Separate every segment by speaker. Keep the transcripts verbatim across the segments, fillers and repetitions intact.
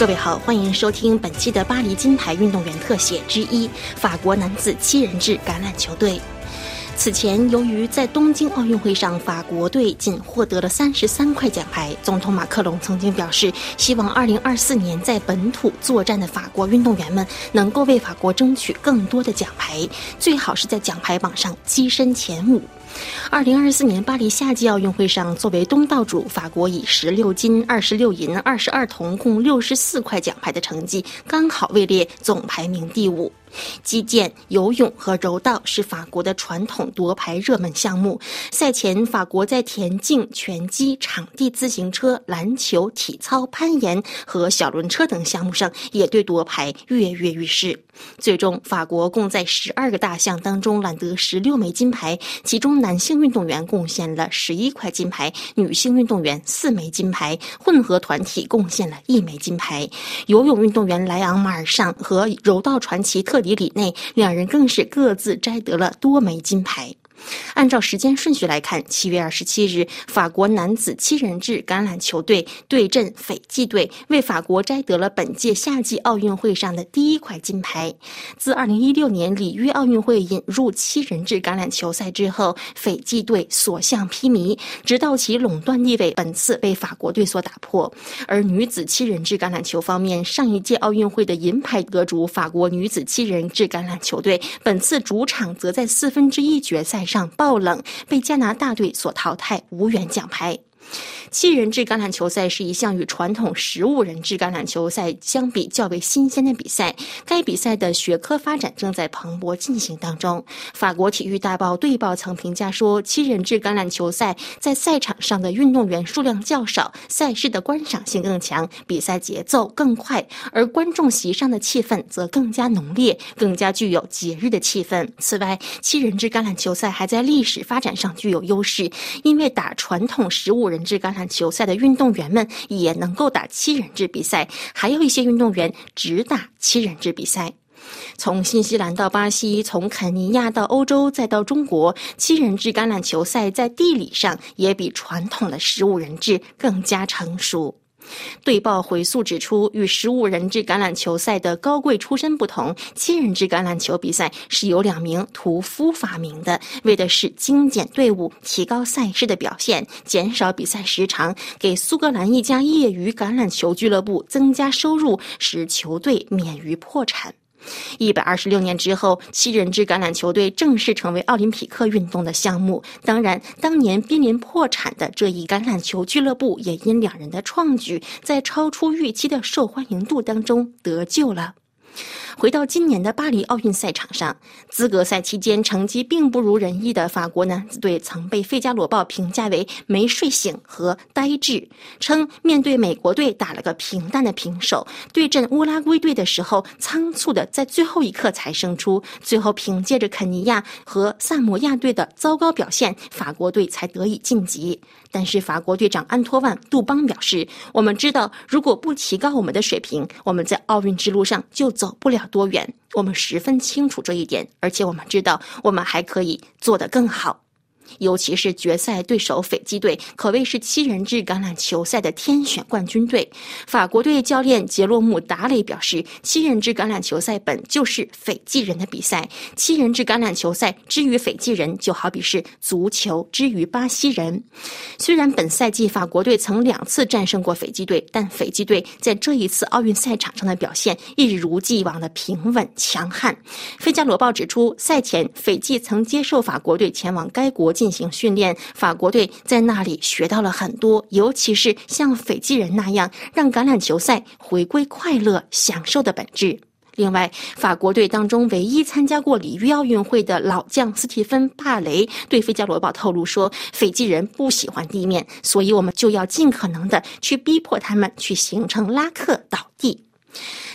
Speaker 1: 各位好，欢迎收听本期的巴黎金牌运动员特写之一——法国男子七人制橄榄球队。此前，由于在东京奥运会上法国队仅获得了三十三块奖牌，总统马克龙曾经表示，希望二零二四年在本土作战的法国运动员们能够为法国争取更多的奖牌，最好是在奖牌榜上跻身前五。二零二四年巴黎夏季奥运会上，作为东道主，法国以十六金、二十六银、二十二铜，共六十四块奖牌的成绩，刚好位列总排名第五。击剑、游泳和柔道是法国的传统夺牌热门项目。赛前，法国在田径、拳击、场地自行车、篮球、体操、攀岩和小轮车等项目上也对夺牌跃跃欲试。最终，法国共在十二个大项当中揽得十六枚金牌，其中男性运动员贡献了十一块金牌，女性运动员四枚金牌，混合团体贡献了一枚金牌。游泳运动员莱昂马尔尚和柔道传奇特里里内两人更是各自摘得了多枚金牌。按照时间顺序来看，七月二十七日，法国男子七人制橄榄球队对阵斐济队，为法国摘得了本届夏季奥运会上的第一块金牌。自二零一六年里约奥运会引入七人制橄榄球赛之后，斐济队所向披靡，直到其垄断地位本次被法国队所打破。而女子七人制橄榄球方面，上一届奥运会的银牌得主法国女子七人制橄榄球队，本次主场则在四分之一决赛上爆冷，被加拿大队所淘汰，无缘奖牌。七人制橄榄球赛是一项与传统十五人制橄榄球赛相比较为新鲜的比赛，该比赛的学科发展正在蓬勃进行当中。法国体育大报队报曾评价说，七人制橄榄球赛在赛场上的运动员数量较少，赛事的观赏性更强，比赛节奏更快，而观众席上的气氛则更加浓烈，更加具有节日的气氛。此外，七人制橄榄球赛还在历史发展上具有优势，因为打传统十五人制橄榄球赛的运动员们也能够打七人制比赛，还有一些运动员只打七人制比赛。从新西兰到巴西，从肯尼亚到欧洲，再到中国，七人制橄榄球赛在地理上也比传统的十五人制更加成熟。队报回溯指出，与十五人制橄榄球赛的高贵出身不同，七人制橄榄球比赛是由两名屠夫发明的，为的是精简队伍，提高赛事的表现，减少比赛时长，给苏格兰一家业余橄榄球俱乐部增加收入，使球队免于破产。一百二十六年之后，七人制橄榄球队正式成为奥林匹克运动的项目。当然，当年濒临破产的这一橄榄球俱乐部也因两人的创举，在超出预期的受欢迎度当中得救了。回到今年的巴黎奥运赛场上，资格赛期间成绩并不如人意的法国男子队曾被《费加罗报》评价为没睡醒和呆滞，称面对美国队打了个平淡的平手，对阵乌拉圭队的时候仓促的在最后一刻才胜出，最后凭借着肯尼亚和萨摩亚队的糟糕表现，法国队才得以晋级。但是法国队长安托万·杜邦表示，我们知道如果不提高我们的水平，我们在奥运之路上就走不了多远，我们十分清楚这一点，而且我们知道我们还可以做得更好。尤其是决赛对手斐济队可谓是七人制橄榄球赛的天选冠军队。法国队教练杰洛姆·达雷表示，七人制橄榄球赛本就是斐济人的比赛，七人制橄榄球赛之于斐济人就好比是足球之于巴西人。虽然本赛季法国队曾两次战胜过斐济队，但斐济队在这一次奥运赛场上的表现一如既往的平稳强悍。费加罗报指出，赛前斐济曾接受法国队前往该国进行训练，法国队在那里学到了很多，尤其是像斐济人那样让橄榄球赛回归快乐享受的本质。另外，法国队当中唯一参加过里约奥运会的老将斯蒂芬·帕雷对《费加罗报》透露说，斐济人不喜欢地面，所以我们就要尽可能的去逼迫他们去形成拉克倒地。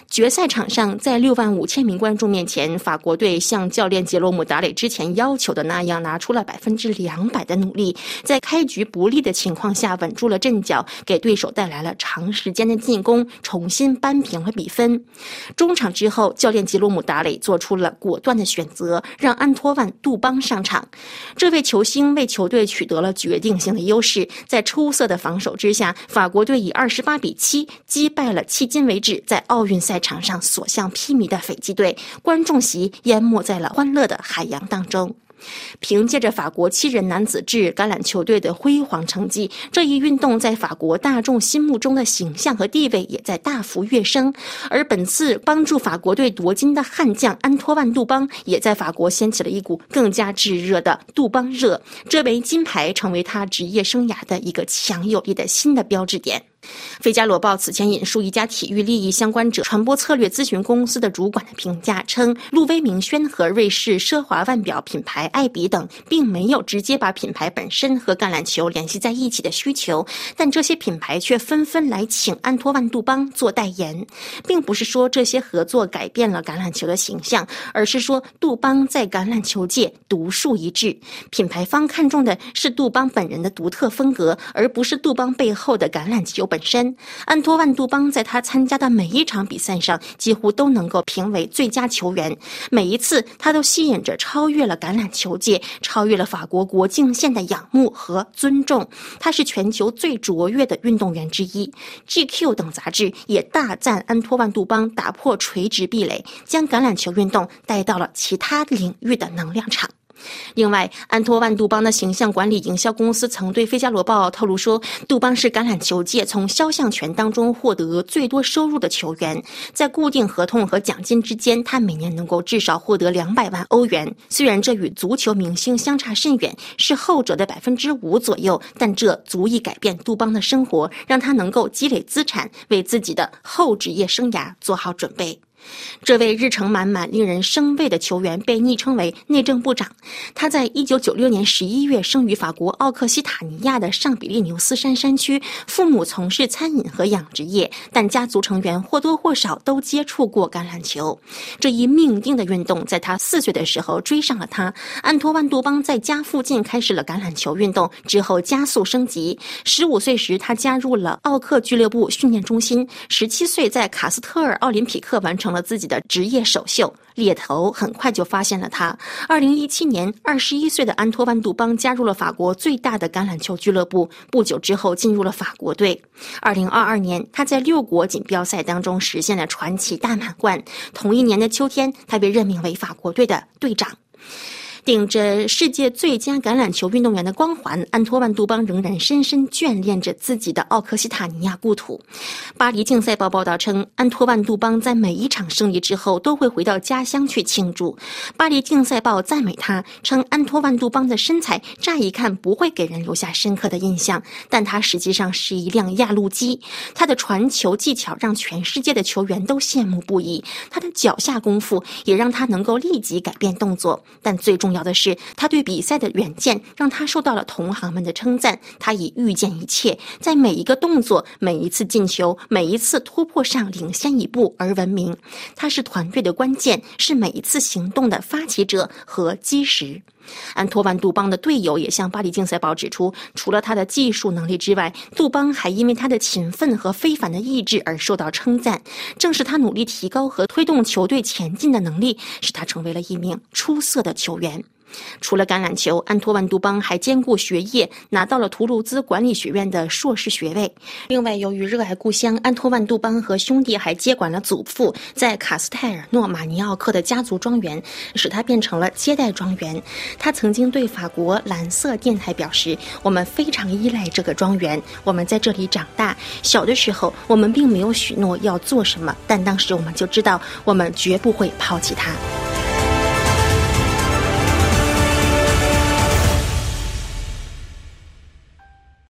Speaker 1: 决赛场上，在六万五千名观众面前，法国队像教练杰罗姆·达雷之前要求的那样，拿出了百分之两百的努力，在开局不利的情况下稳住了阵脚，给对手带来了长时间的进攻，重新扳平了比分。中场之后，教练杰罗姆·达雷做出了果断的选择，让安托万·杜邦上场。这位球星为球队取得了决定性的优势，在出色的防守之下，法国队以二十八比七击败了迄今为止在奥运赛场上所向披靡的斐济队，观众席淹没在了欢乐的海洋当中。凭借着法国七人男子制橄榄球队的辉煌成绩，这一运动在法国大众心目中的形象和地位也在大幅跃升。而本次帮助法国队夺金的悍将安托万·杜邦，也在法国掀起了一股更加炙热的杜邦热，这枚金牌成为他职业生涯的一个强有力的新的标志点。费加罗报此前引述一家体育利益相关者传播策略咨询公司的主管的评价称，路威明轩和瑞士奢华腕表品牌艾比等并没有直接把品牌本身和橄榄球联系在一起的需求，但这些品牌却纷纷来请安托万·杜邦做代言。并不是说这些合作改变了橄榄球的形象，而是说杜邦在橄榄球界独树一帜，品牌方看重的是杜邦本人的独特风格，而不是杜邦背后的橄榄球本身。安托万·杜邦在他参加的每一场比赛上几乎都能够评为最佳球员，每一次他都吸引着超越了橄榄球界，超越了法国国境线的仰慕和尊重。他是全球最卓越的运动员之一。 G Q 等杂志也大赞安托万·杜邦打破垂直壁垒，将橄榄球运动带到了其他领域的能量场。另外，安托万·杜邦的形象管理营销公司曾对《费加罗报》透露说，杜邦是橄榄球界从肖像权当中获得最多收入的球员，在固定合同和奖金之间，他每年能够至少获得两百万欧元。虽然这与足球明星相差甚远，是后者的百分之五左右，但这足以改变杜邦的生活，让他能够积累资产，为自己的后职业生涯做好准备。这位日程满满、令人生畏的球员被昵称为内政部长。他在一九九六年十一月生于法国奥克西塔尼亚的上比利牛斯山山区，父母从事餐饮和养殖业，但家族成员或多或少都接触过橄榄球。这一命定的运动在他四岁的时候追上了他。安托万·杜邦在家附近开始了橄榄球运动，之后加速升级。十五岁时，他加入了奥克俱乐部训练中心。十七岁，在卡斯特尔奥林匹克完成了自己的职业首秀，猎头很快就发现了他。二零一七年，二十一岁的安托万·杜邦加入了法国最大的橄榄球俱乐部，不久之后进入了法国队。二零二二年，他在六国锦标赛当中实现了传奇大满贯。同一年的秋天，他被任命为法国队的队长。顶着世界最佳橄榄球运动员的光环，安托万·杜邦仍然深深眷恋着自己的奥克西塔尼亚故土。巴黎竞赛报报道称，安托万·杜邦在每一场胜利之后都会回到家乡去庆祝。巴黎竞赛报赞美他，称安托万·杜邦的身材乍一看不会给人留下深刻的印象，但他实际上是一辆压路机。他的传球技巧让全世界的球员都羡慕不已，他的脚下功夫也让他能够立即改变动作。但最重要的是，他对比赛的远见让他受到了同行们的称赞。他以预见一切，在每一个动作、每一次进球、每一次突破上领先一步而闻名。他是团队的关键，是每一次行动的发起者和基石。安托万·杜邦的队友也向巴黎竞赛报指出，除了他的技术能力之外，杜邦还因为他的勤奋和非凡的意志而受到称赞。正是他努力提高和推动球队前进的能力，使他成为了一名出色的球员。除了橄榄球，安托万·杜邦还兼顾学业，拿到了图卢兹管理学院的硕士学位。另外，由于热爱故乡，安托万·杜邦和兄弟还接管了祖父在卡斯泰尔诺马尼奥克的家族庄园，使他变成了接待庄园。他曾经对法国蓝色电台表示，我们非常依赖这个庄园，我们在这里长大。小的时候，我们并没有许诺要做什么，但当时我们就知道，我们绝不会抛弃它。